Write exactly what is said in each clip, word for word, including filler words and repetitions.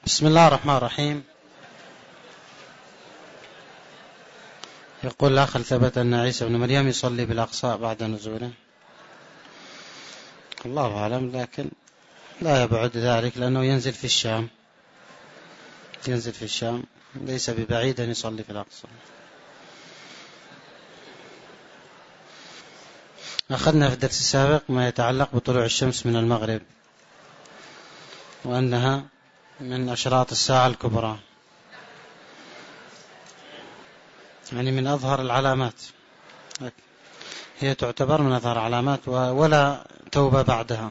بسم الله الرحمن الرحيم. يقول الأخ: ثبت أن عيسى بن مريم يصلي بالأقصى بعد نزوله. الله أعلم، لكن لا يبعد ذلك لأنه ينزل في الشام ينزل في الشام ليس ببعيد أن يصلي في الأقصى. أخذنا في الدرس السابق ما يتعلق بطلوع الشمس من المغرب، وأنها من أشراط الساعة الكبرى، يعني من أظهر العلامات، هي تعتبر من أظهر العلامات ولا توبة بعدها،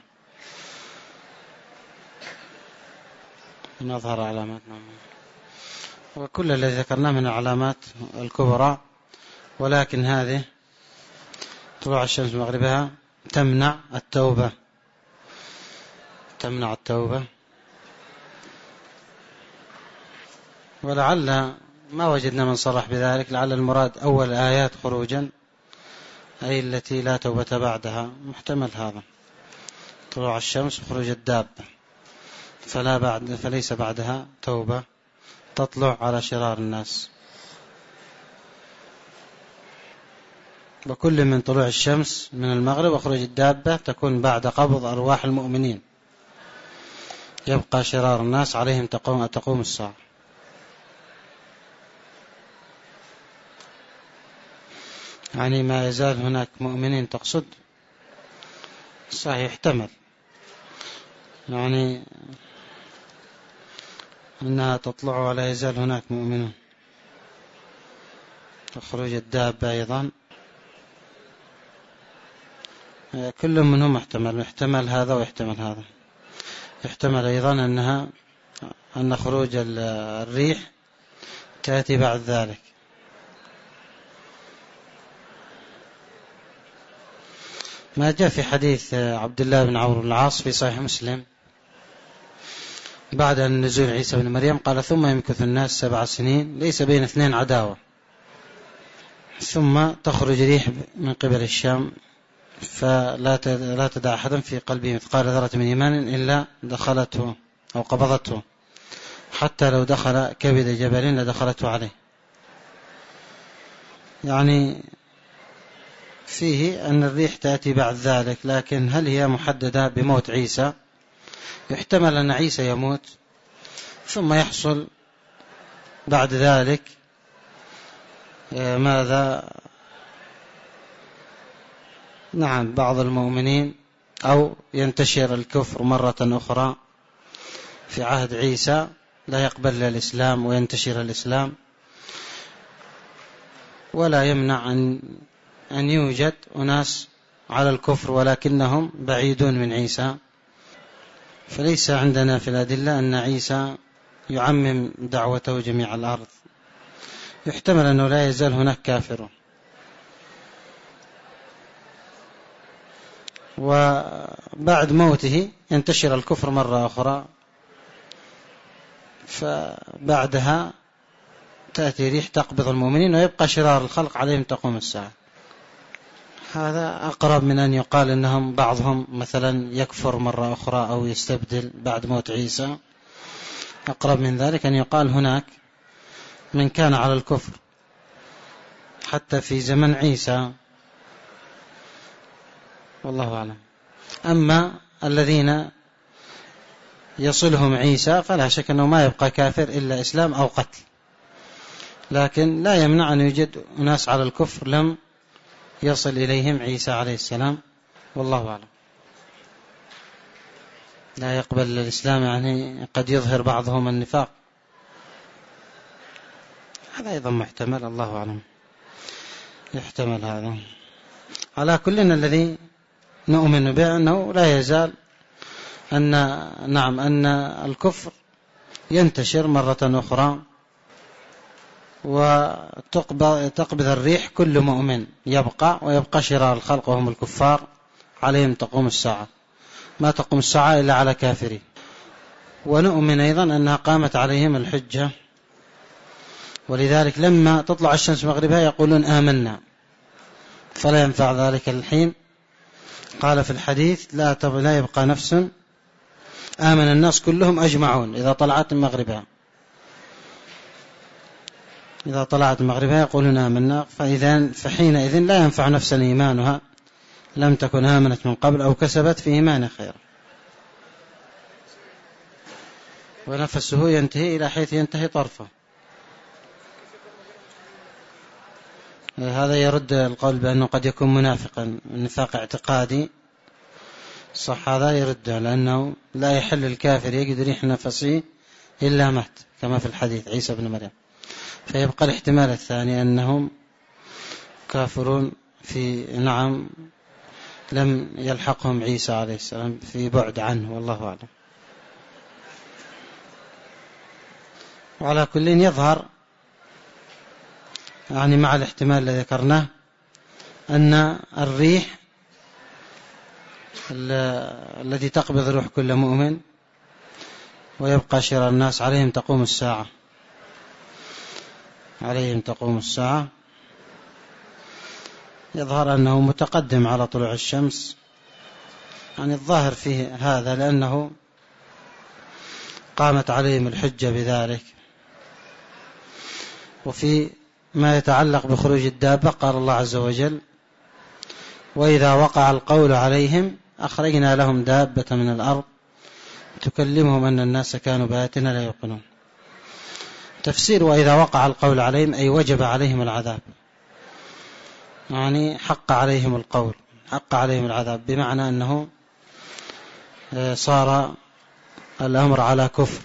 من أظهر العلامات. وكل الذي ذكرناه من العلامات الكبرى، ولكن هذه طلوع الشمس من مغربها تمنع التوبة تمنع التوبة ولعل ما وجدنا من صرح بذلك، لعل المراد أول آيات خروجا، أي التي لا توبة بعدها، محتمل هذا، طلوع الشمس وخروج الدابة، فلا بعد فليس بعدها توبة تطلع على شرار الناس. وكل من طلوع الشمس من المغرب وخروج الدابة تكون بعد قبض أرواح المؤمنين، يبقى شرار الناس عليهم تقوم, تقوم الساعة. يعني ما يزال هناك مؤمنين تقصد، صحيح يحتمل يعني أنها تطلع ولا يزال هناك مؤمنون. وخروج الدابة أيضا كل منهم محتمل يحتمل هذا ويحتمل هذا. يحتمل أيضا أنها أن خروج الريح تأتي بعد ذلك. ما جاء في حديث عبد الله بن عمرو بن العاص في صحيح مسلم بعد أن نزول عيسى بن مريم قال: ثم يمكث الناس سبع سنين ليس بين اثنين عداوة، ثم تخرج ريح من قبل الشام فلا لا تدع أحدا في قلبه مثقال ذرة من إيمان إلا دخلته أو قبضته، حتى لو دخل كبد جبل لدخلته عليه. يعني فيه أن الريح تأتي بعد ذلك، لكن هل هي محددة بموت عيسى؟ يحتمل أن عيسى يموت ثم يحصل بعد ذلك ماذا؟ نعم، بعض المؤمنين، أو ينتشر الكفر مرة أخرى في عهد عيسى، لا يقبل الإسلام وينتشر الإسلام، ولا يمنع أن أن يوجد أناس على الكفر ولكنهم بعيدون من عيسى. فليس عندنا في الأدلة أن عيسى يعمم دعوته جميع الأرض. يحتمل أنه لا يزال هناك كافر، وبعد موته ينتشر الكفر مرة أخرى، فبعدها تأتي ريح تقبض المؤمنين ويبقى شرار الخلق عليهم تقوم الساعة. هذا أقرب من أن يقال أنهم بعضهم مثلا يكفر مرة أخرى أو يستبدل بعد موت عيسى. أقرب من ذلك أن يقال هناك من كان على الكفر حتى في زمن عيسى، والله أعلم. أما الذين يصلهم عيسى فلا شك أنه ما يبقى كافر إلا إسلام أو قتل، لكن لا يمنع أن يوجد ناس على الكفر لم يصل إليهم عيسى عليه السلام، والله أعلم. لا يقبل الإسلام، يعني قد يظهر بعضهم النفاق، هذا أيضا محتمل، الله أعلم، يحتمل هذا. على كلنا الذي نؤمن به أنه لا يزال أن نعم أن الكفر ينتشر مرة أخرى، وتقبض الريح كل مؤمن يبقى، ويبقى شرار الخلق وهم الكفار عليهم تقوم الساعة، ما تقوم الساعة إلا على كافرين. ونؤمن أيضا أنها قامت عليهم الحجة، ولذلك لما تطلع الشمس مغربها يقولون آمنا، فلا ينفع ذلك الحين. قال في الحديث: لا لا يبقى نفس آمن الناس كلهم أجمعون إذا طلعت مغربها، إذا طلعت مغربها يقولون آمنا، فإذا فحينئذ لا ينفع نفسا إيمانها لم تكن آمنت من قبل أو كسبت في إيمان خير. ونفسه ينتهي إلى حيث ينتهي طرفه. هذا يرد القول بأنه قد يكون منافقا نفاق اعتقادي، صح، هذا يرد، لأنه لا يحل الكافر يجد ريح نفسه إلا مات كما في الحديث عيسى بن مريم. فيبقى الاحتمال الثاني أنهم كافرون في نعم لم يلحقهم عيسى عليه السلام في بعد عنه، والله أعلم. وعلى كل يظهر يعني مع الاحتمال الذي ذكرناه أن الريح التي تقبض روح كل مؤمن ويبقى شرار الناس عليهم تقوم الساعة، عليهم تقوم الساعة. يظهر أنه متقدم على طلوع الشمس، يعني الظاهر فيه هذا لأنه قامت عليهم الحجة بذلك. وفي ما يتعلق بخروج الدابة قال الله عز وجل: وإذا وقع القول عليهم أخرجنا لهم دابة من الأرض تكلمهم أن الناس كانوا بآياتنا لا يوقنون. تفسير وإذا وقع القول عليهم أي وجب عليهم العذاب، يعني حق عليهم القول، حق عليهم العذاب، بمعنى أنه صار الأمر على كفر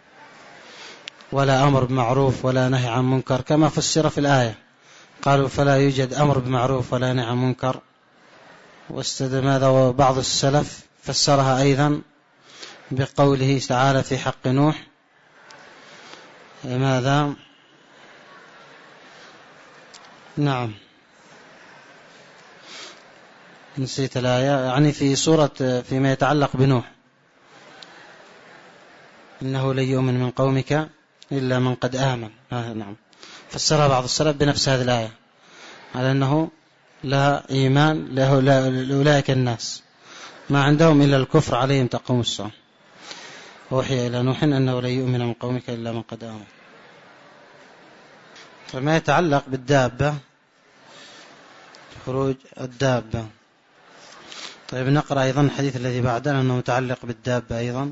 ولا أمر بمعروف ولا نهي عن منكر كما فسر في الآية. قالوا فلا يوجد أمر بمعروف ولا نهي عن منكر، واستدل وبعض السلف فسرها أيضا بقوله تعالى في حق نوح: ماذا؟ نعم نسيت الآية، يعني في سورة فيما يتعلق بنوح: إنه لن يؤمن من قومك إلا من قد آمن. آه نعم، فسرها بعض السلف بنفس هذه الآية على أنه لا إيمان له لأولئك الناس ما عندهم إلا الكفر عليهم تقوم الساعة. وحي إلى نوح أنه لن يؤمن من قومك إلا من قد آمن. فما يتعلق بالدابة، خروج الدابة. طيب نقرأ أيضا الحديث الذي بعده لأنه متعلق بالدابة أيضا.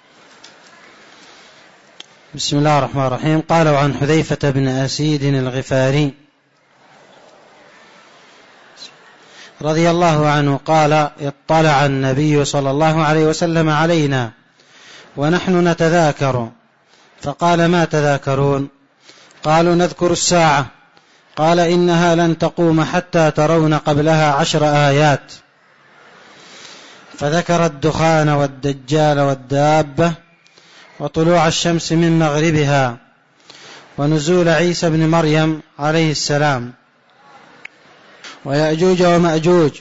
بسم الله الرحمن الرحيم. قالوا عن حذيفة بن أسيد الغفاري رضي الله عنه قال: اطلع النبي صلى الله عليه وسلم علينا ونحن نتذاكر، فقال: ما تذاكرون؟ قالوا: نذكر الساعة. قال: إنها لن تقوم حتى ترون قبلها عشر آيات. فذكر الدخان والدجال والدابة وطلوع الشمس من مغربها ونزول عيسى بن مريم عليه السلام ويأجوج ومأجوج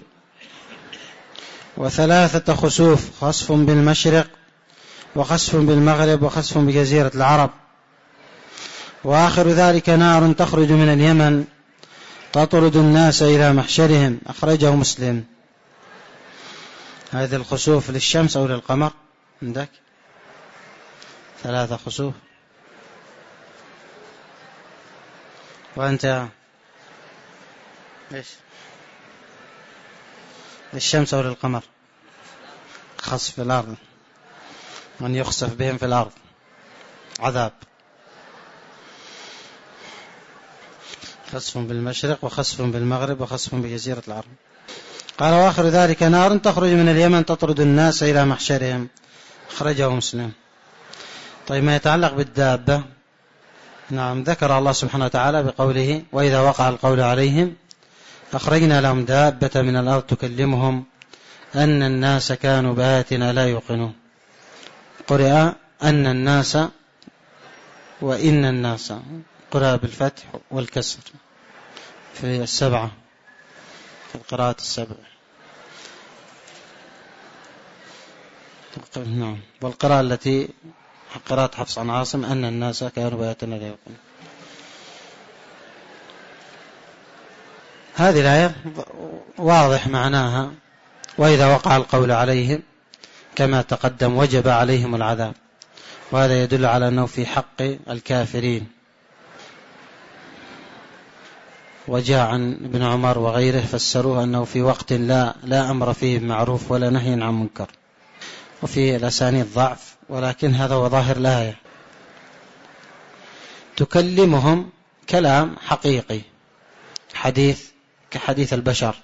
وثلاثة خسوف: خسف بالمشرق وخسف بالمغرب وخسف بجزيرة العرب، وآخر ذلك نار تخرج من اليمن تطرد الناس إلى محشرهم. أخرجه مسلم. هذه الخسوف للشمس أو للقمر عندك؟ ثلاثة خسوف. وأنت إيش؟ للشمس أو للقمر؟ خسف الأرض، من يخسف بهم في الأرض عذاب. خسف بالمشرق وخسف بالمغرب وخسف بجزيرة العرب. قال: وآخر ذلك نار تخرج من اليمن تطرد الناس إلى محشرهم. أخرجه مسلم. طيب ما يتعلق بالدابة، نعم ذكر الله سبحانه وتعالى بقوله: وإذا وقع القول عليهم أخرجنا لهم دابة من الأرض تكلمهم أن الناس كانوا بآياتنا لا يوقنون. قرئ أن الناس وإن الناس، قرئ بالفتح والكسر في السبعة، في القراءات السبع. نعم. والقراءة التي قراءة حفص عن عاصم أن الناس كانوا بآياتنا لا يوقنون. هذه الآية واضح معناها: وإذا وقع القول عليهم كما تقدم وجب عليهم العذاب، وهذا يدل على أنه في حق الكافرين. وجاء عن ابن عمر وغيره فسروه أنه في وقت لا, لا أمر فيه بمعروف ولا نهي عن منكر، وفي الأسانيد ضعف، ولكن هذا هو ظاهر الآية. تكلمهم كلام حقيقي، حديث كحديث البشر.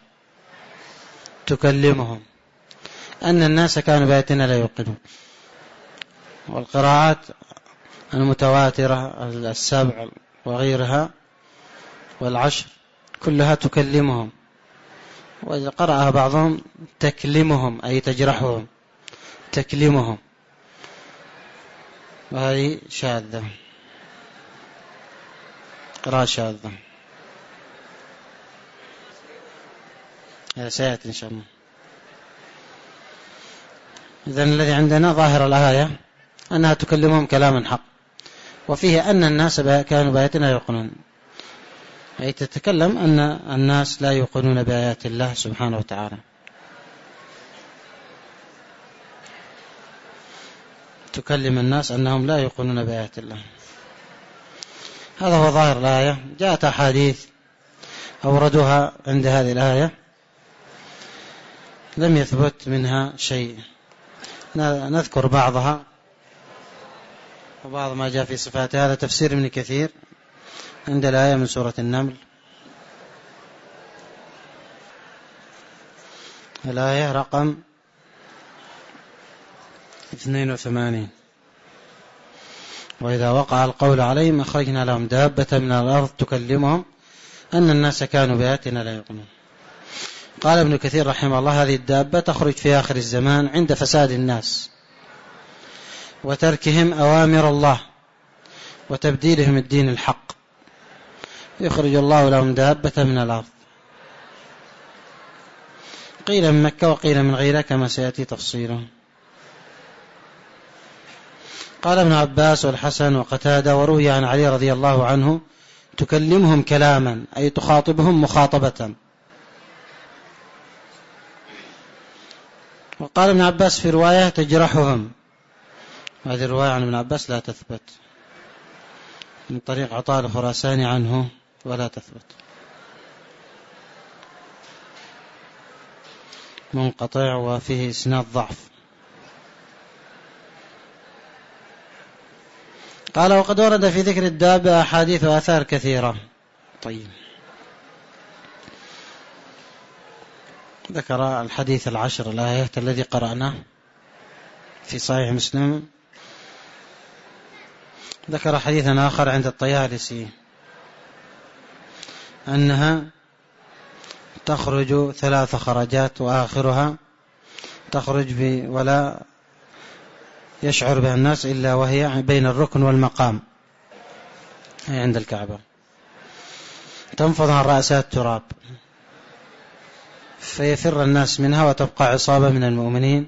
تكلمهم أن الناس كانوا بآياتنا لا يوقنون. والقراءات المتواترة السبع وغيرها والعشر كلها تكلمهم، وقرأها بعضهم تكلمهم أي تجرحهم، تكلمهم، وهذه شاذة، قراءة شاذة. هذا سيأتي إن شاء الله. إذن الذي عندنا ظاهر الآية أنها تكلمهم كلاما حق، وفيه أن الناس كانوا بآياتنا يوقنون، أي تتكلم أن الناس لا يوقنون بآيات الله سبحانه وتعالى. تكلم الناس أنهم لا يوقنون بآيات الله، هذا هو ظاهر الآية. جاءت أحاديث أوردوها عند هذه الآية لم يثبت منها شيء، نذكر بعضها وبعض ما جاء في صفاتها. هذا تفسير ابن كثير عند الآية من سورة النمل، الآية رقم اثنين وثمانين: وإذا وقع القول عليهم أخرجنا لهم دابة من الأرض تكلمهم أن الناس كانوا بآياتنا لا يوقنون. قال ابن كثير رحمه الله: هذه الدابة تخرج في آخر الزمان عند فساد الناس وتركهم أوامر الله وتبديلهم الدين الحق، يخرج الله لهم دابة من الأرض. قيل من مكة وقيل من غيرها كما سيأتي تفصيله. قال ابن عباس والحسن وقتادة وروي عن علي رضي الله عنه: تكلمهم كلاما أي تخاطبهم مخاطبة. وقال ابن عباس في رواية: تجرحهم. هذه الرواية عن ابن عباس لا تثبت، من طريق عطاء الخراساني عنه ولا تثبت، منقطع وفيه إسناد ضعف. قال: وقد ورد في ذكر الدابة أحاديث وآثار كثيرة. طيب، ذكر الحديث العشر الآية الذي قرأناه في صحيح مسلم. ذكر حديثا آخر عند الطيالسي أنها تخرج ثلاث خرجات وآخرها تخرج ولا يشعر بها الناس إلا وهي بين الركن والمقام، أي عند الكعبة، تنفض عن رأسها التراب فيفر الناس منها وتبقى عصابة من المؤمنين.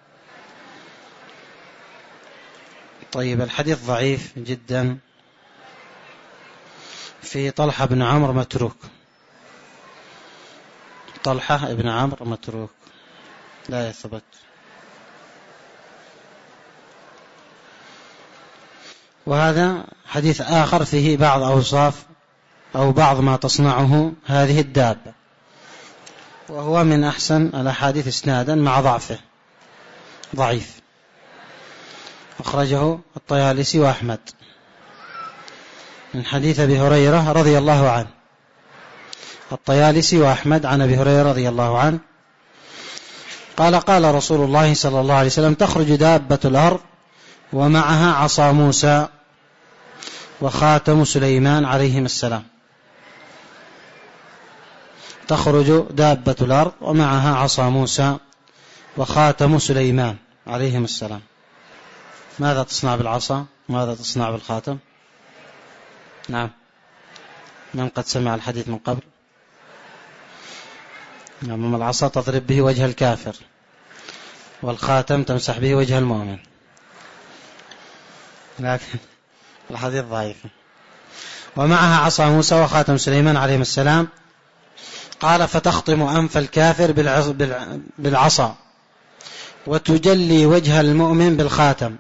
طيب، الحديث ضعيف جدا. في طلحة بن عمرو متروك، طلحة بن عمرو متروك لا يثبت. وهذا حديث آخر فيه بعض أوصاف أو بعض ما تصنعه هذه الدابة، وهو من أحسن الأحاديث إسنادا مع ضعفه، ضعيف. أخرجه الطيالسي وأحمد من حديث أبي هريرة رضي الله عنه. الطيالسي وأحمد عن أبي هريرة رضي الله عنه قال: قال رسول الله صلى الله عليه وسلم: تخرج دابة الأرض ومعها عصا موسى وخاتم سليمان عليهم السلام. تخرج دابة الأرض ومعها عصا موسى وخاتم سليمان عليهم السلام. ماذا تصنع بالعصا؟ ماذا تصنع بالخاتم؟ نعم، من قد سمع الحديث من قبل؟ نعم، العصا تضرب به وجه الكافر، والخاتم تمسح به وجه المؤمن، لكن الحديث ضعيف. ومعها عصا موسى وخاتم سليمان عليهم السلام. قال: فتخطم أنف الكافر بالعصا وتجلي وجه المؤمن بالخاتم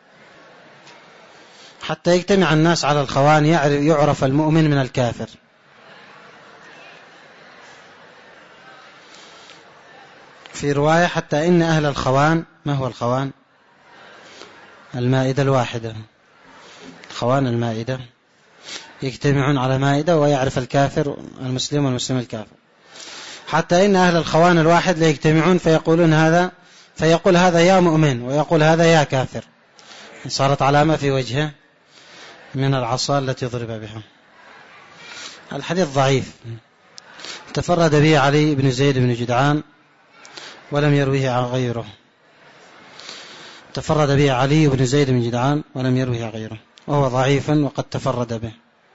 حتى يجتمع الناس على الخوان يعرف المؤمن من الكافر. في رواية حتى إن أهل الخوان، ما هو الخوان؟ المائدة الواحدة، خوان المائدة، يجتمعون على مائدة ويعرف الكافر المسلم والمسلم الكافر. حتى إن أهل الخوان الواحد ليجتمعون فيقولون هذا، فيقول هذا يا مؤمن ويقول هذا يا كافر، صارت علامة في وجهه من العصا التي ضرب بها. الحديث ضعيف، تفرد به علي بن زيد بن جدعان ولم يرويه عن غيره. تفرد به علي بن زيد بن جدعان ولم يرويه غيره، وهو ضعيف وقد تفرد به،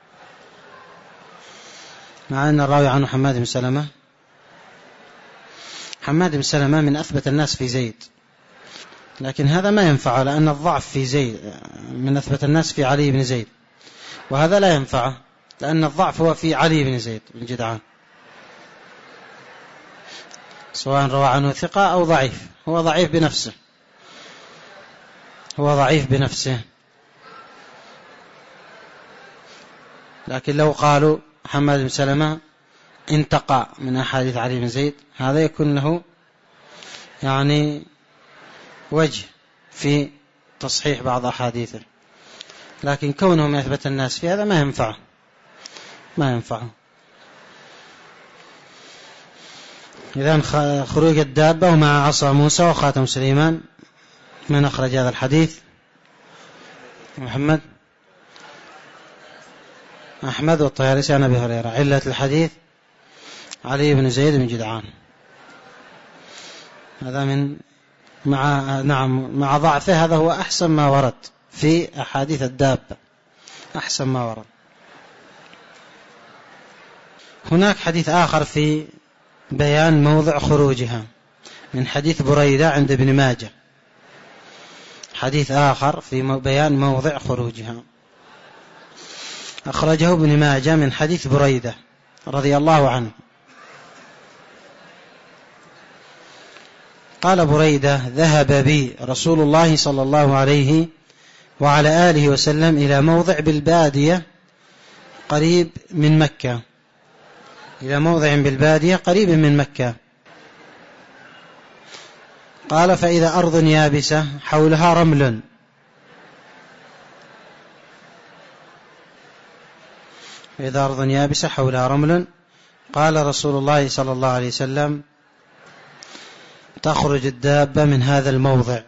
مع أن الراوي عنه حماد بن سلمة. حماد بن سلمة من أثبت الناس في زيد، لكن هذا ما ينفعه لأن الضعف في زيد من أثبت الناس في علي بن زيد، وهذا لا ينفعه لأن الضعف هو في علي بن زيد بن جدعان، سواء روى عنه ثقة أو ضعيف، هو ضعيف بنفسه، هو ضعيف بنفسه. لكن لو قالوا محمد بن سلمة انتقى من أحاديث علي بن زيد، هذا يكون له يعني وجه في تصحيح بعض أحاديثه، لكن كونهم يثبت الناس في هذا ما ينفعه، ما ينفعه. إذن خروج الدابة ومع عصا موسى وخاتم سليمان. من أخرج هذا الحديث؟ محمد أحمد والطيالسي عن أبي هريرة. علة الحديث علي بن زيد بن جدعان، هذا من مع نعم مع ضعفه هذا هو أحسن ما ورد في أحاديث الدابة، أحسن ما ورد. هناك حديث آخر في بيان موضع خروجها من حديث بريدة عند ابن ماجه، حديث آخر في بيان موضع خروجها أخرجه ابن ماجه من حديث بريدة رضي الله عنه. قال بريدة: ذهب بي رسول الله صلى الله عليه وعلى آله وسلم إلى موضع بالبادية قريب من مكة، إلى موضع بالبادية قريب من مكة. قال: فإذا أرض يابسة حولها رمل، فإذا أرض يابسة حولها رمل. قال رسول الله صلى الله عليه وسلم: تخرج الدابة من هذا الموضع،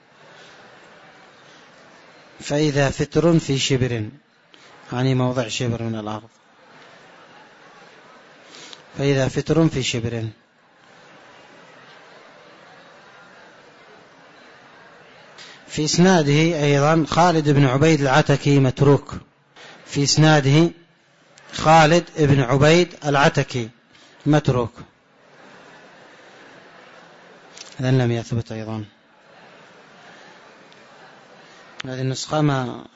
فإذا فتر في شبر، يعني موضع شبر من الأرض، فإذا فتر في شبر. في إسناده أيضا خالد بن عبيد العتكي متروك، في إسناده خالد بن عبيد العتكي متروك، إذن لم يثبت أيضا. هذه النسخة ما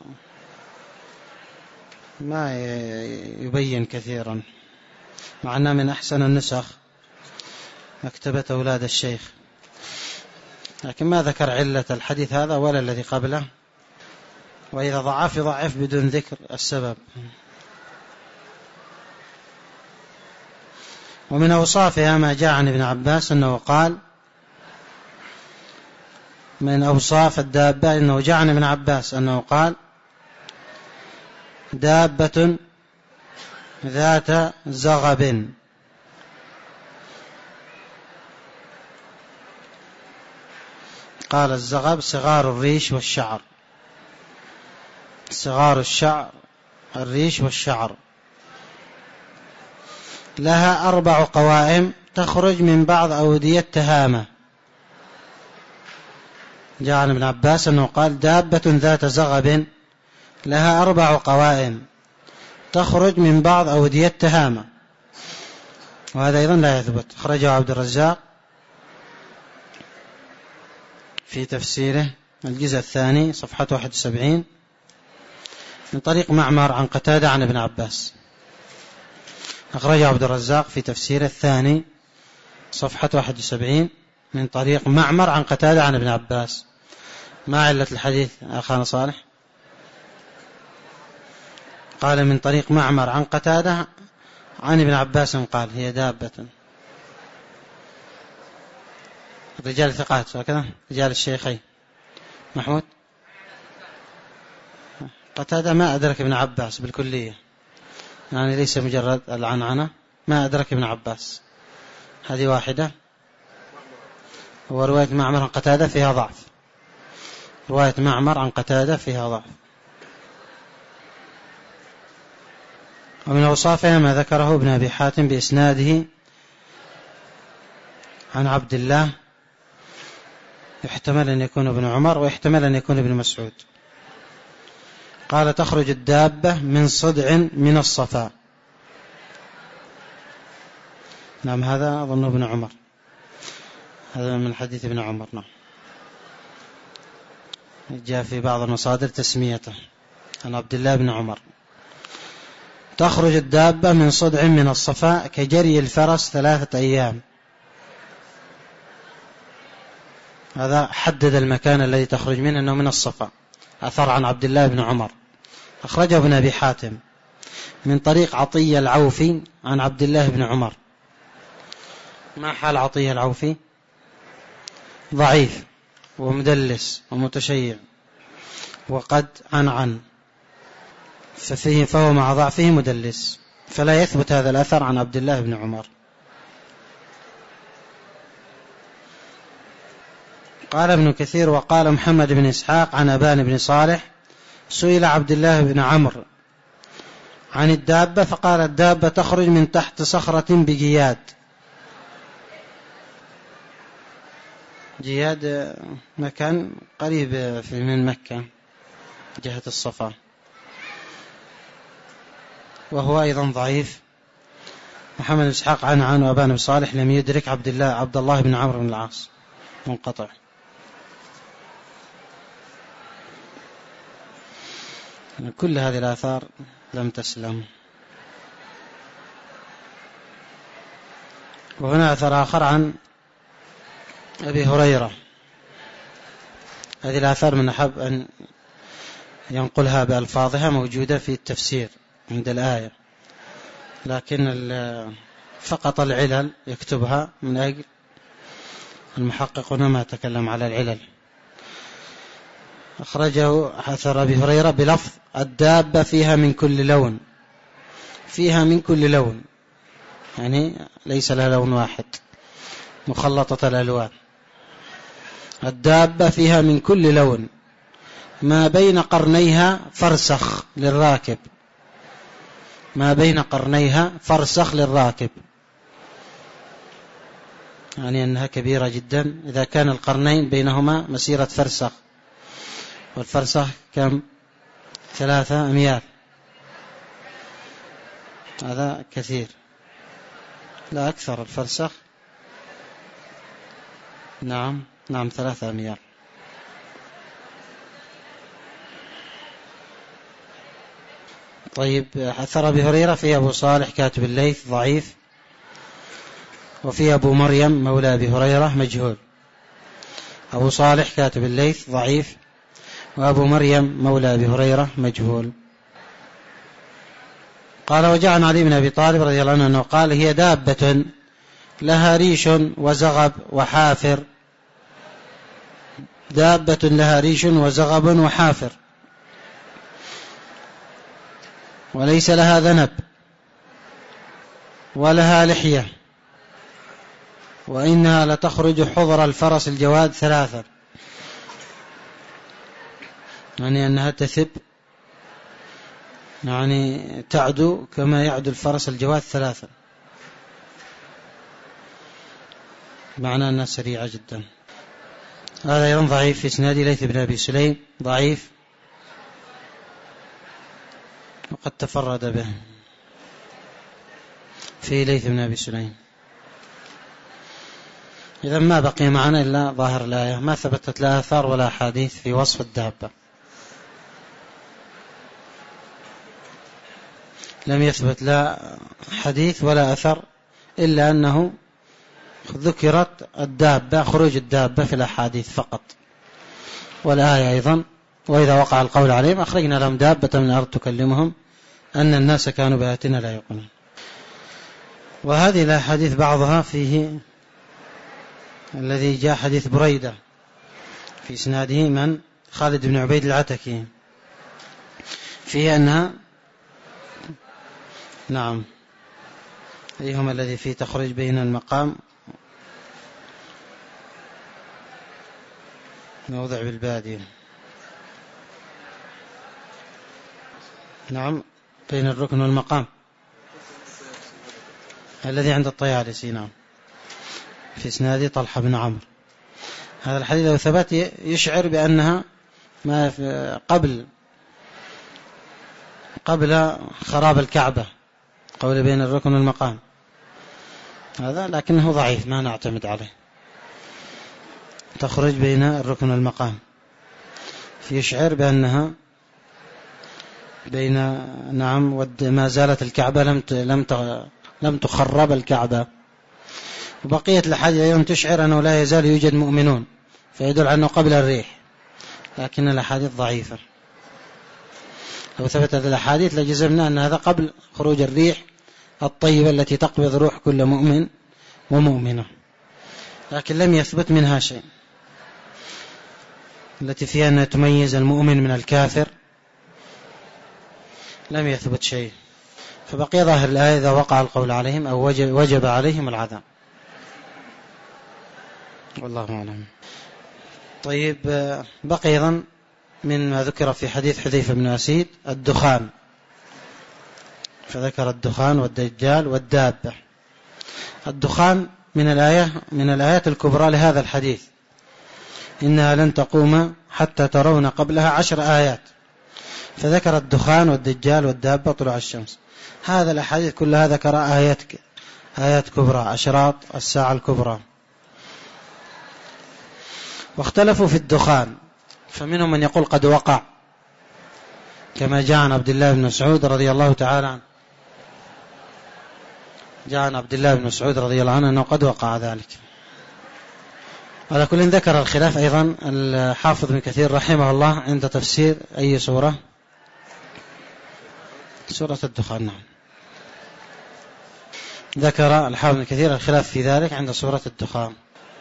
ما يبين كثيرا، مع أنها من أحسن النسخ مكتبة أولاد الشيخ، لكن ما ذكر علة الحديث هذا ولا الذي قبله، وإذا ضعف ضعف بدون ذكر السبب. ومن أوصافها ما جاء عن ابن عباس أنه قال، من أوصاف الدابة أنه جاء عن ابن عباس أنه قال: دابة ذات زغب. قال: الزغب صغار الريش والشعر، صغار الشعر الريش والشعر. لها أربع قوائم تخرج من بعض أودية تهامة. جاء عن ابن عباس أنه قال: دابة ذات زغب لها أربع قوائم تخرج من بعض أودية تهامة، وهذا أيضا لا يثبت. أخرجه عبد الرزاق في تفسيره الجزء الثاني صفحة واحد وسبعين من طريق معمر عن قتادة عن ابن عباس. أخرجه عبد الرزاق في تفسيره الثاني صفحة واحد وسبعين من طريق معمر عن قتادة عن ابن عباس. ما علة الحديث أخانا صالح؟ قال من طريق معمر عن قتادة عن ابن عباس قال هي دابة. رجال ثقات وكذا رجال الشيخين. محمود قتادة ما أدرك ابن عباس بالكلية، يعني ليس مجرد العنعنة، ما أدرك ابن عباس، هذه واحدة. ورواية معمر عن قتادة فيها ضعف، رواية معمر عن قتادة فيها ضعف. ومن أوصافها ما ذكره ابن أبي حاتم بإسناده عن عبد الله، يحتمل أن يكون ابن عمر ويحتمل أن يكون ابن مسعود. قال تخرج الدابة من صدع من الصفا. نعم هذا أظن ابن عمر، هذا من حديث ابن عمر. نعم جاء في بعض المصادر تسميته عن عبد الله بن عمر. تخرج الدابة من صدع من الصفا كجري الفرس ثلاثة أيام. هذا حدد المكان الذي تخرج منه أنه من الصفا، أثر عن عبد الله بن عمر. أخرجه ابن أبي حاتم من طريق عطية العوفي عن عبد الله بن عمر. ما حال عطية العوفي؟ ضعيف ومدلس ومتشيع وقد عنعن، ففيه فهو مع ضعفه مدلس، فلا يثبت هذا الأثر عن عبد الله بن عمر. قال ابن كثير وقال محمد بن إسحاق عن أبان بن صالح سئل عبد الله بن عمرو عن الدابة فقال الدابة تخرج من تحت صخرة بجياد. جياد مكان قريب من مكة جهة الصفا، وهو أيضا ضعيف. محمد بن إسحاق عن عن وأبان بن صالح لم يدرك عبد الله عبد الله بن عمرو بن العاص، منقطع. كل هذه الآثار لم تسلم. وهنا أثر آخر عن أبي هريرة. هذه الآثار من أحب أن ينقلها بألفاظها موجودة في التفسير عند الآية، لكن فقط العلل يكتبها من أجل المحققون ما تكلم على العلل. أخرجه أثر أبي هريرة بلفظ الدابة فيها من كل لون. فيها من كل لون يعني ليس لها لون واحد، مخلطة الألوان. الدابة فيها من كل لون ما بين قرنيها فرسخ للراكب. ما بين قرنيها فرسخ للراكب يعني أنها كبيرة جدا. إذا كان القرنين بينهما مسيرة فرسخ، والفرسخ كم؟ ثلاثة أميال، هذا كثير، لا أكثر الفرسخ. نعم نعم ثلاثة أميال. طيب أثر أبي هريرة في أبو صالح كاتب الليث ضعيف، وفي أبو مريم مولى أبي هريرة مجهول. أبو صالح كاتب الليث ضعيف، وأبو مريم مولى أبي هريرة مجهول. قال وجاء عن علي بن أبي طالب رضي الله عنه أنه قال هي دابة لها ريش وزغب وحافر. دابة لها ريش وزغب وحافر وليس لها ذنب ولها لحية، وإنها لتخرج حضر الفرس الجواد ثلاثة، يعني أنها تثب، يعني تعدو كما يعدو الفرس الجواد ثلاثة، معنى أنها سريعة جدا. هذا أيضا ضعيف في إسناد ليث بن أبي سليم، ضعيف وقد تفرد به في ليث بن أبي سليم. إذا ما بقي معنا إلا ظاهر الآية، ما ثبتت لا آثار ولا أحاديث في وصف الدابة. لم يثبت لا حديث ولا أثر إلا أنه ذكرت الدابة، خروج الدابة في الأحاديث فقط، والآية أيضا وإذا وقع القول عليهم أخرجنا لهم دابة من الأرض تكلمهم أن الناس كانوا بآياتنا لا يوقنون. وهذه الأحاديث بعضها فيه الذي جاء حديث بريدة في إسناده من خالد بن عبيد العتكي فيه أنها نعم أيهما الذي فيه تخرج بين المقام موضع بالبادية نعم بين الركن والمقام الذي عند الطيالسي نعم في إسناد طلحة بن عمرو. هذا الحديث لو ثبت يشعر بأنها ما قبل قبل خراب الكعبة قول بين الركن والمقام هذا، لكنه ضعيف ما نعتمد عليه. تخرج بين الركن والمقام يشعر بأنها بين نعم ما زالت الكعبة لم لم لم تخرب الكعبة. وبقية الحديث أيضا تشعر أنه لا يزال يوجد مؤمنون فيدل عنه قبل الريح، لكن الأحاديث ضعيفة. لو ثبتت الأحاديث لجزمنا أن هذا قبل خروج الريح الطيبة التي تقبض روح كل مؤمن ومؤمنة، لكن لم يثبت منها شيء التي فيها أنها تميز المؤمن من الكافر، لم يثبت شيء. فبقي ظاهر الآية إذا وقع القول عليهم أو وجب, وجب عليهم العذاب، والله أعلم. طيب بقي أيضا من ما ذكر في حديث حذيفة بن أسيد الدخان، فذكر الدخان والدجال والدابة. الدخان من الآية من الآيات الكبرى لهذا الحديث، إنها لن تقوم حتى ترون قبلها عشر آيات، فذكر الدخان والدجال والدابة طلوع الشمس. هذا الأحاديث كلها ذكر آيات آيات كبرى أشراط الساعة الكبرى. واختلفوا في الدخان، فمنهم من يقول قد وقع كما جاء عن عبد الله بن مسعود رضي الله تعالى عنه جاء عن عبد الله بن مسعود رضي الله عنه أنه قد وقع ذلك. على كل ذكر الخلاف أيضا الحافظ بن كثير رحمه الله عند تفسير أي سورة سورة الدخان. نعم ذكر الحافظ بن كثير الخلاف في ذلك عند سورة الدخان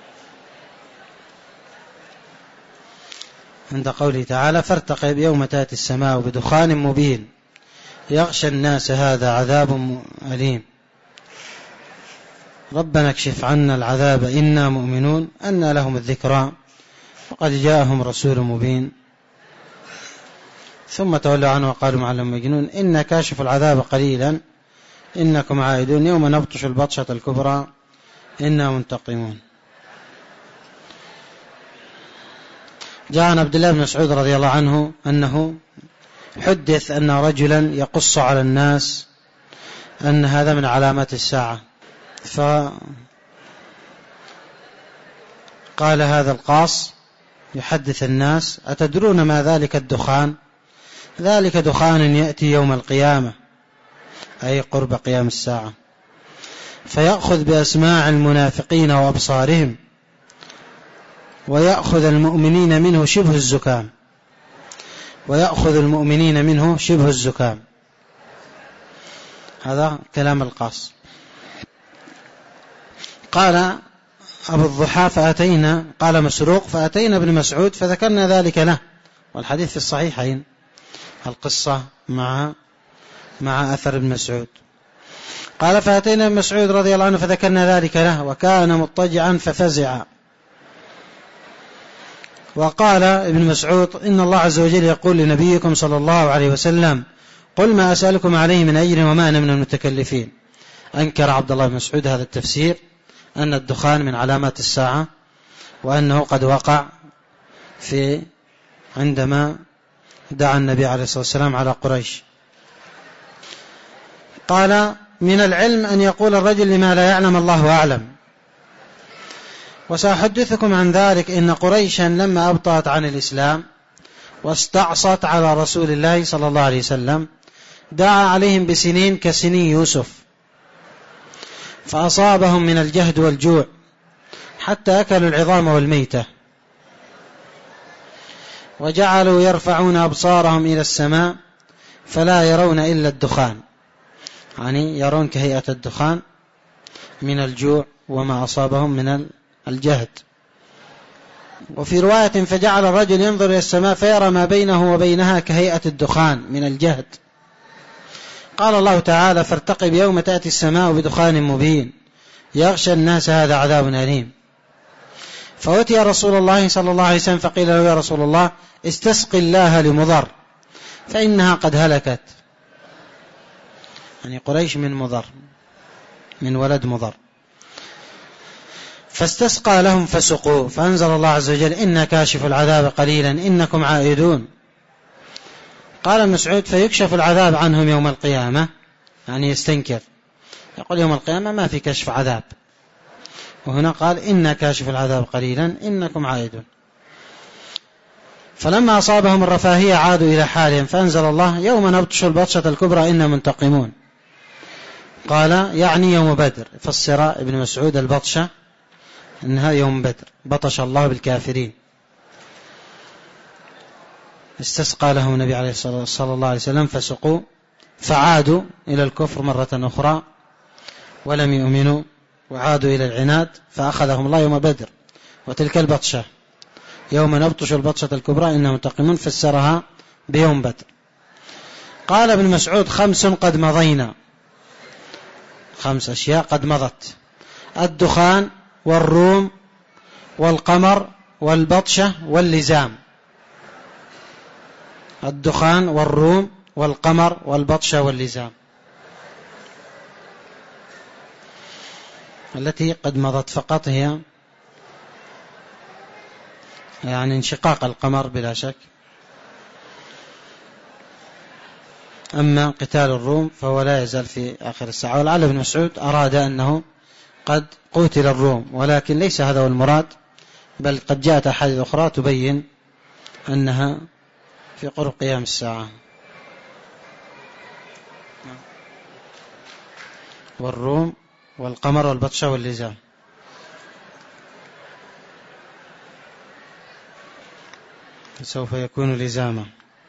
عند قوله تعالى فارتقب يوم تأتي السماء بدخان مبين يغشى الناس هذا عذاب أليم ربنا اكشف عنا العذاب إنا مؤمنون أن لهم الذكرى وقد جاءهم رسول مبين ثم تولوا عنه وقالوا معلم مجنون إن كاشف العذاب قليلا إنكم عائدون يوم نبطش البطشة الكبرى إنا منتقمون. جاء عن عبد الله بن مسعود رضي الله عنه أنه حدث أن رجلا يقص على الناس أن هذا من علامات الساعة، فقال هذا القاص يحدث الناس أتدرون ما ذلك الدخان؟ ذلك دخان يأتي يوم القيامة أي قرب قيام الساعة، فيأخذ بأسماع المنافقين وأبصارهم ويأخذ المؤمنين منه شبه الزكام ويأخذ المؤمنين منه شبه الزكام. هذا كلام القاص. قال أبو الضحى فأتينا قال مسروق فأتينا ابن مسعود فذكرنا ذلك له، والحديث في الصحيحين القصة مع مع أثر ابن مسعود. قال فأتينا ابن مسعود رضي الله عنه فذكرنا ذلك له وكان مضطجعا ففزع. وقال ابن مسعود إن الله عز وجل يقول لنبيكم صلى الله عليه وسلم قل ما أسألكم عليه من أجر وما أنا من المتكلفين. أنكر عبد الله بن مسعود هذا التفسير أن الدخان من علامات الساعة وأنه قد وقع في عندما دعا النبي عليه الصلاة والسلام على قريش. قال من العلم أن يقول الرجل لما لا يعلم الله أعلم، وسأحدثكم عن ذلك إن قريشا لما أبطأت عن الإسلام واستعصت على رسول الله صلى الله عليه وسلم دعا عليهم بسنين كسنين يوسف فأصابهم من الجهد والجوع حتى أكلوا العظام والميتة، وجعلوا يرفعون أبصارهم إلى السماء فلا يرون إلا الدخان، يعني يرون كهيئة الدخان من الجوع وما أصابهم من الجهد. وفي رواية فجعل الرجل ينظر إلى السماء فيرى ما بينه وبينها كهيئة الدخان من الجهد. قال الله تعالى فارتقب يوم تأتي السماء بدخان مبين يغشى الناس هذا عذاب أليم. فأتي رسول الله صلى الله عليه وسلم فقيل له يا رسول الله استسقي الله لمضر فإنها قد هلكت، يعني قريش من مضر، من ولد مضر. فاستسقى لهم فسقوا، فأنزل الله عز وجل إنا كاشف العذاب قليلا إنكم عائدون. قال ابن مسعود فيكشف العذاب عنهم يوم القيامة، يعني يستنكر، يقول يوم القيامة ما في كشف عذاب، وهنا قال إنا كاشف العذاب قليلا إنكم عائدون. فلما أصابهم الرفاهية عادوا إلى حالهم، فأنزل الله يوم نبطش البطشة الكبرى إنا منتقمون. قال يعني يوم بدر، فسر ابن مسعود البطشة إنها يوم بدر، بطش الله بالكافرين. استسقى لهم النبي عليه الصلاة صلى الله عليه وسلم فسقوا فعادوا إلى الكفر مرة أخرى ولم يؤمنوا وعادوا إلى العناد، فأخذهم الله يوم بدر. وتلك البطشة يوم نبطش البطشة الكبرى إنهم منتقمون فسرها بيوم بدر. قال ابن مسعود خمس قد مضينا، خمس أشياء قد مضت: الدخان والروم والقمر والبطشة واللزام. الدخان والروم والقمر والبطشة واللزام التي قد مضت فقط هي يعني انشقاق القمر بلا شك. أما قتال الروم فهو لا يزال في آخر الساعة. ولعل ابن مسعود أراد أنه قد قتل الروم، ولكن ليس هذا هو المراد، بل قد جاءت أحاديث أخرى تبين أنها في قرب قيام الساعة. والروم والقمر والبطشة واللزام. سوف يكون لزاما.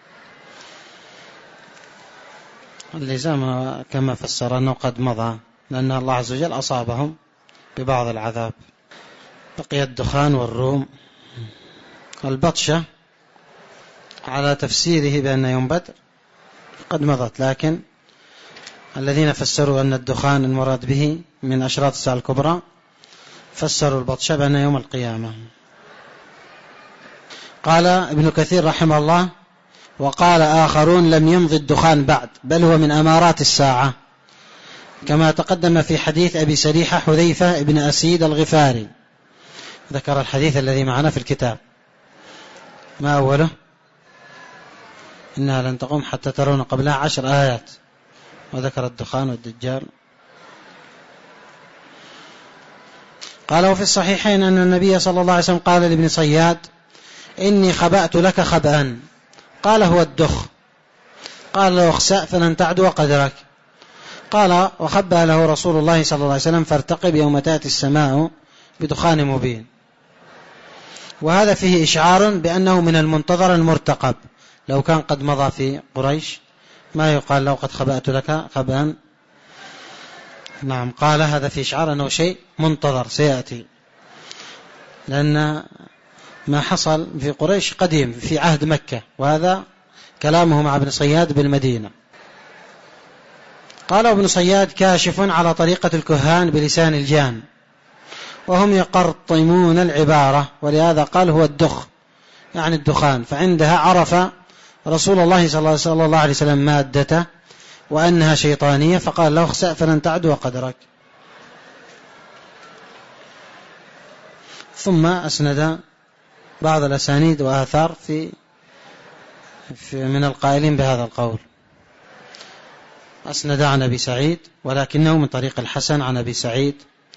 اللزام كما فسر أنه قد مضى، لأن الله عز وجل أصابهم ببعض العذاب. بقي الدخان والروم. البطشة على تفسيره بأن يوم بدر قد مضت، لكن الذين فسروا أن الدخان المراد به من أشراط الساعة الكبرى فسروا البطشة بأن يوم القيامة. قال ابن كثير رحمه الله وقال آخرون لم يمضي الدخان بعد، بل هو من أمارات الساعة، كما تقدم في حديث أبي سريحة حذيفة ابن أسيد الغفاري. ذكر الحديث الذي معنا في الكتاب. ما أوله؟ إنها لن تقوم حتى ترون قبلها عشر آيات، وذكر الدخان والدجال. قال وفي الصحيحين أن النبي صلى الله عليه وسلم قال لابن صياد إني خبأت لك خبأا، قال هو الدخ، قال له اخسأ فلن تعدو قدرك. قال وخبأ له رسول الله صلى الله عليه وسلم فارتقب يوم تأتي السماء بدخان مبين. وهذا فيه إشعار بأنه من المنتظر المرتقب، لو كان قد مضى في قريش ما يقال له قد خبأت لك خبأا. نعم، قال هذا فيه إشعار أنه شيء منتظر سيأتي، لأن ما حصل في قريش قديم في عهد مكة، وهذا كلامه مع ابن صياد بالمدينة. قال ابن صياد كاشف على طريقة الكهان بلسان الجان، وهم يقرطمون العبارة، ولهذا قال هو الدخ يعني الدخان. فعندها عرف رسول الله صلى الله عليه وسلم مادته وأنها شيطانية، فقال له اخسأ فلن تعدو قدرك. ثم أسند بعض الأسانيد وآثار في, في من القائلين بهذا القول. أسند عن أبي سعيد، ولكنه من طريق الحسن عن أبي سعيد،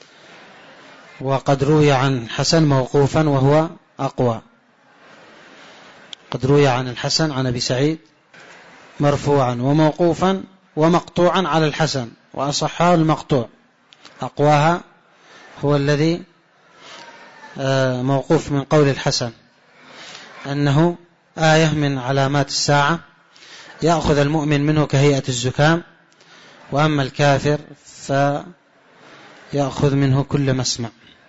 وقد روي عن حسن موقوفا وهو أقوى. قد روي عن الحسن عن أبي سعيد مرفوعا وموقوفا ومقطوعا على الحسن، وأصحها المقطوع، أقواها هو الذي موقوف من قول الحسن أنه آية من علامات الساعة يأخذ المؤمن منه كهيئة الزكام، وأما الكافر فيأخذ منه كل مسمع،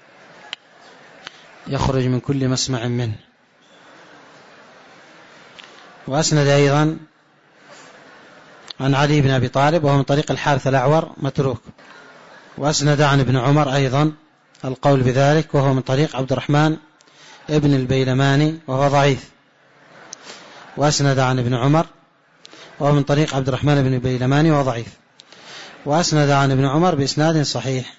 يخرج من كل مسمع منه. وأسند أيضا عن علي بن أبي طالب وهو من طريق الحارث الأعور متروك. وأسند عن ابن عمر أيضا القول بذلك وهو من طريق عبد الرحمن ابن البيلماني وهو ضعيف. وأسند عن ابن عمر وهو من طريق عبد الرحمن بن البيلماني وهو ضعيف. وأسند عن ابن عمر بإسناد صحيح،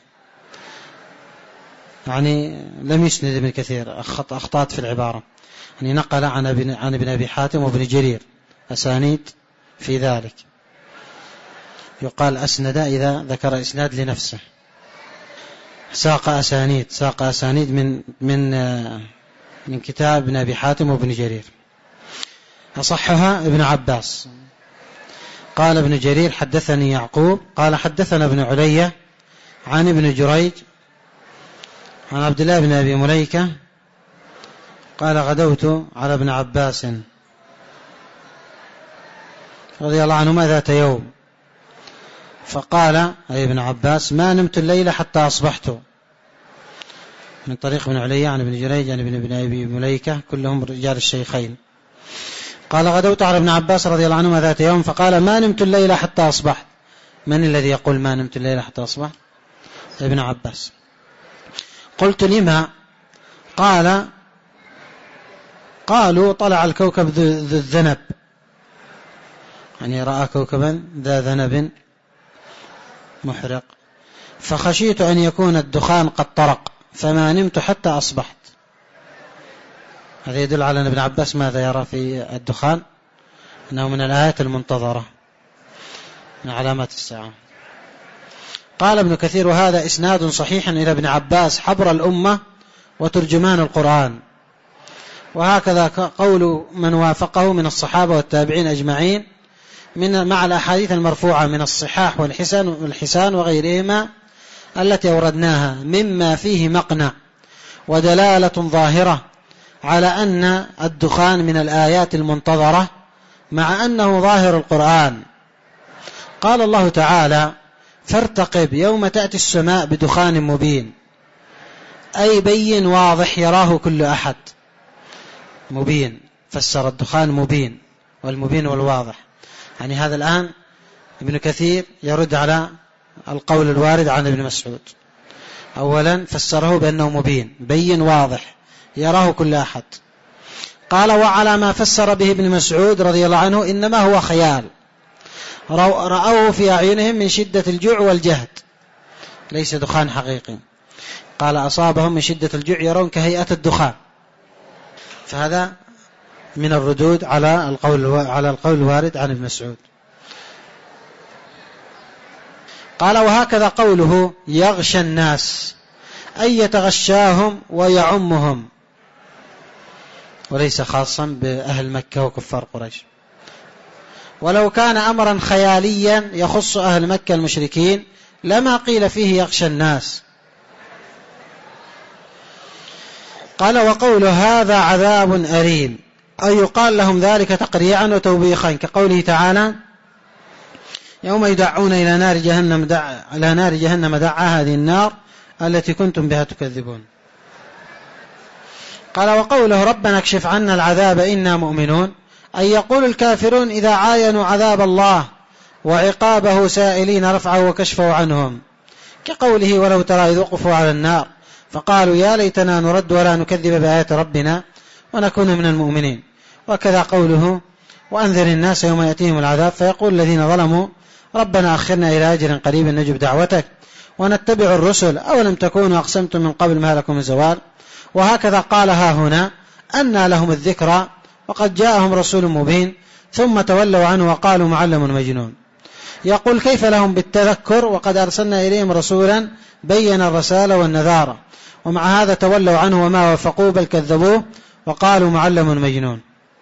يعني لم يسند ابن كثير، أخطأت في العبارة، يعني نقل عن ابن, عن ابن أبي حاتم وابن جرير أسانيد في ذلك. يقال أسند إذا ذكر إسناد لنفسه، ساق أسانيد ساق أسانيد من من من كتاب ابن أبي حاتم وابن جرير. أصحها ابن عباس قال ابن جرير حدثني يعقوب قال حدثنا ابن علية عن ابن جريج عن عبد الله بن أبي مليكة قال غدوت على ابن عباس رضي الله عنهما ذات يوم فقال أي ابن عباس ما نمت الليلة حتى أصبحت، من طريق ابن علية عن ابن جريج عن ابن أبي مليكة كلهم رجال الشيخين. قال غدوت على ابن عباس رضي الله عنهما ذات يوم فقال ما نمت الليلة حتى أصبحت. من الذي يقول ما نمت الليلة حتى أصبحت؟ ابن عباس. قلت لما؟ قال قالوا طلع الكوكب ذو الذنب، يعني رأى كوكبا ذا ذنب محرق، فخشيت أن يكون الدخان قد طرق فما نمت حتى أصبحت. هذا يدل على أن ابن عباس ماذا يرى في الدخان؟ أنه من الآيات المنتظرة من علامات الساعة. قال ابن كثير وهذا إسناد صحيح إلى ابن عباس حبر الأمة وترجمان القرآن، وهكذا قول من وافقه من الصحابة والتابعين أجمعين من مع الأحاديث المرفوعة من الصحاح والحسان والحسان وغيرهما التي أوردناها مما فيه مقنع ودلالة ظاهرة على أن الدخان من الآيات المنتظرة مع أنه ظاهر القرآن. قال الله تعالى فارتقب يوم تأتي السماء بدخان مبين، أي بين واضح يراه كل أحد. مبين فسر الدخان مبين، والمبين والواضح، يعني هذا الآن ابن كثير يرد على القول الوارد عن ابن مسعود. أولا فسره بأنه مبين بين واضح يراه كل أحد. قال وعلى ما فسر به ابن مسعود رضي الله عنه إنما هو خيال رأوه في أعينهم من شدة الجوع والجهد، ليس دخان حقيقي. قال أصابهم من شدة الجوع يرون كهيئة الدخان، فهذا من الردود على القول على القول الوارد عن ابن مسعود. قال وهكذا قوله يغشى الناس أي يتغشاهم ويعمهم، وليس خاصا بأهل مكة وكفار قريش. ولو كان أمرا خياليا يخص أهل مكة المشركين لما قيل فيه يغشى الناس. قال وقول هذا عذاب أليم أي يقال لهم ذلك تقريعا وتوبيخا، كقوله تعالى يوم يدعون إلى نار جهنم دع إلى نار جهنم دعا هذه النار التي كنتم بها تكذبون. قال وقوله ربنا اكشف عنا العذاب إنا مؤمنون أي يقول الكافرون إذا عاينوا عذاب الله وعقابه سائلين رفعه وكشفه عنهم، كقوله ولو ترى إذ وقفوا على النار فقالوا يا ليتنا نرد ولا نكذب بآيات ربنا ونكون من المؤمنين. وكذا قوله وأنذر الناس يوم يأتيهم العذاب فيقول الذين ظلموا ربنا أخرنا إلى أجل قريب نجب دعوتك ونتبع الرسل أولم تكونوا أقسمتم من قبل ما لكم من زوال. وهكذا قال ها هنا أنى لهم الذكرى وقد جاءهم رسول مبين ثم تولوا عنه وقالوا معلم مجنون. يقول كيف لهم بالتذكر وقد أرسلنا إليهم رسولا بين الرسالة والنذارة، ومع هذا تولوا عنه وما وافقوه بل كذبوه وقالوا معلم مجنون.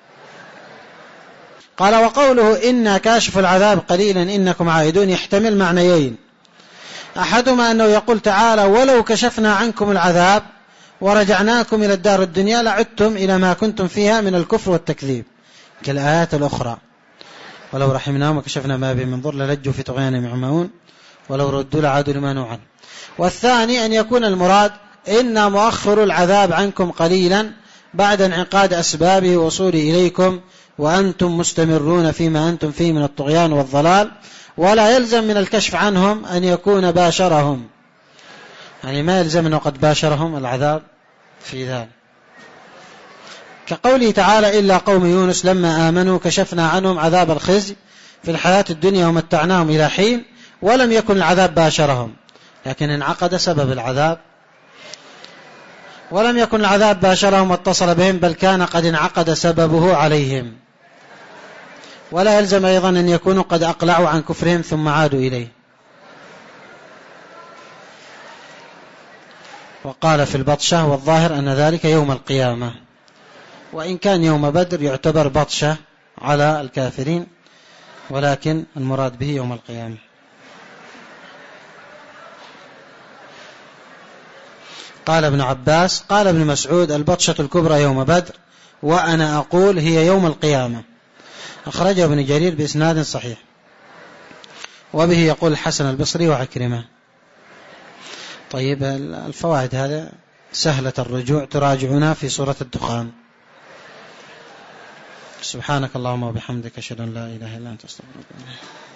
قال وقوله إنا كاشف العذاب قليلا إنكم عائدون يحتمل معنيين، أحدهما أنه يقول تعالى ولو كشفنا عنكم العذاب، ورجعناكم إلى الدار الدنيا لعدتم إلى ما كنتم فيها من الكفر والتكذيب كالآيات الأخرى. ولو رحمناهم وكشفنا ما بهم من ضر للجوا في طغيانهم يعمهون ولو ردوا لعادوا لما نهوا عنه. والثاني أن يكون المراد إنا مؤخر العذاب عنكم قليلا بعد انعقاد أسبابه ووصوله إليكم وأنتم مستمرون فيما أنتم فيه من الطغيان والضلال، ولا يلزم من الكشف عنهم أن يكون باشرهم، يعني ما يلزم أنه قد باشرهم العذاب في ذلك، كقوله تعالى إلا قوم يونس لما آمنوا كشفنا عنهم عذاب الخزي في الحياة الدنيا ومتعناهم إلى حين، ولم يكن العذاب باشرهم لكن انعقد سبب العذاب، ولم يكن العذاب باشرهم واتصل بهم بل كان قد انعقد سببه عليهم. ولا يلزم أيضا أن يكونوا قد أقلعوا عن كفرهم ثم عادوا إليه. وقال في البطشة والظاهر أن ذلك يوم القيامة، وإن كان يوم بدر يعتبر بطشة على الكافرين ولكن المراد به يوم القيامة. قال ابن عباس قال ابن مسعود البطشة الكبرى يوم بدر وأنا أقول هي يوم القيامة. أخرجه ابن جرير بإسناد صحيح، وبه يقول الحسن البصري وعكرمة. طيب الفوائد هذا سهلة الرجوع، تراجعنا في سورة الدخان. سبحانك اللهم وبحمدك أشهد أن لا إله إلا أنت أستغفرك.